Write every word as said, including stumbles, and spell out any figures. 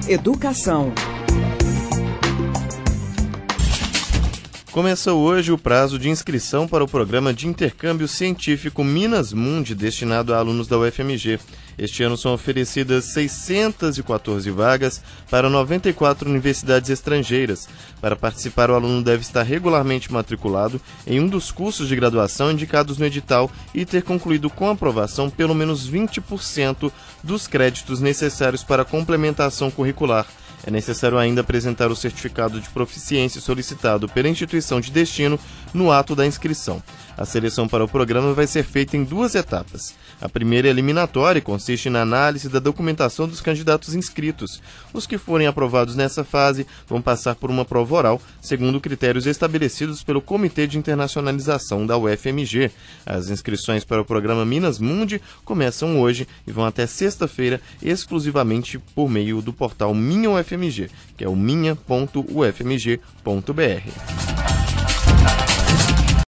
Educação. Começa hoje o prazo de inscrição para o programa de intercâmbio científico Minas Mundi, destinado a alunos da U F M G. Este ano são oferecidas seiscentas e quatorze vagas para noventa e quatro universidades estrangeiras. Para participar, o aluno deve estar regularmente matriculado em um dos cursos de graduação indicados no edital e ter concluído com aprovação pelo menos vinte por cento dos créditos necessários para a complementação curricular. É necessário ainda apresentar o certificado de proficiência solicitado pela instituição de destino no ato da inscrição. A seleção para o programa vai ser feita em duas etapas. A primeira é eliminatória e consiste na análise da documentação dos candidatos inscritos. Os que forem aprovados nessa fase vão passar por uma prova oral, segundo critérios estabelecidos pelo Comitê de Internacionalização da U F M G. As inscrições para o programa Minas Mundi começam hoje e vão até sexta-feira, exclusivamente por meio do portal Minha U F M G, que é o minha ponto u f m g ponto b r.